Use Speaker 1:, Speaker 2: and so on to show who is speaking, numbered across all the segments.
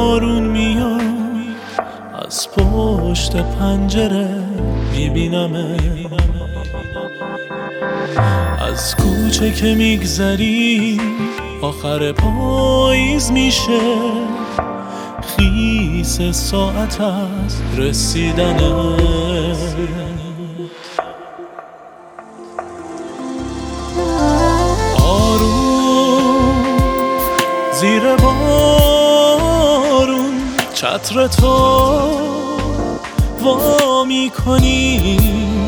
Speaker 1: بارون میاد از پشت پنجره میبینمه، از کوچه که میگذری آخر پاییز میشه، خیس ساعت از رسیدنه. آروم زیر بارون چتر تو وا میکنی،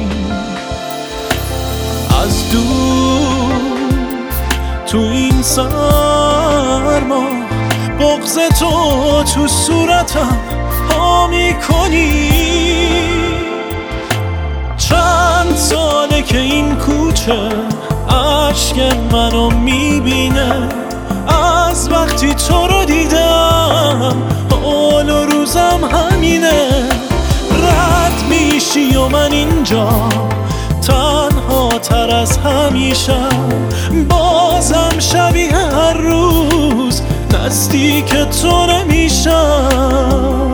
Speaker 1: از دور تو این سرما بغض تو صورتم ها میکنی. چند ساله که این کوچه اشک منو میبینه، از وقتی تو رو دیدم حال و روزم همینه. رد میشی و من اینجا تنها تر از همیشه، بازم شبیه هر روز نزدیک تو نمیشم.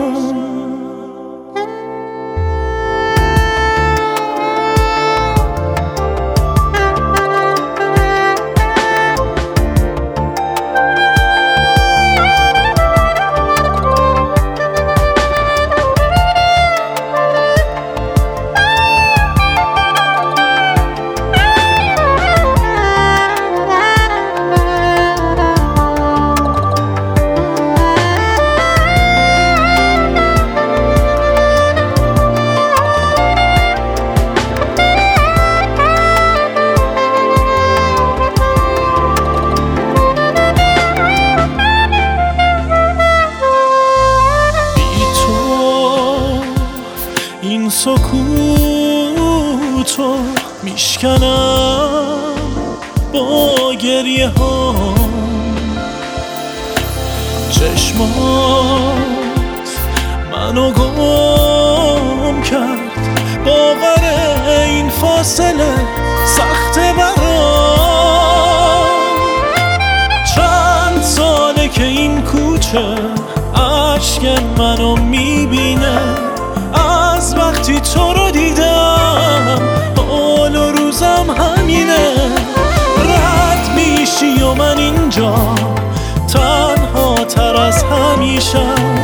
Speaker 1: این سکوتو میشکنم با گریه ها، چشمات منو گم کرد، باور این فاصله سخته برام. چند ساله که این کوچه اشک منو میبینه، از وقتی تو رو دیدم حال و روزم همینه. رد میشی و من اینجا تنها تر از همیشه،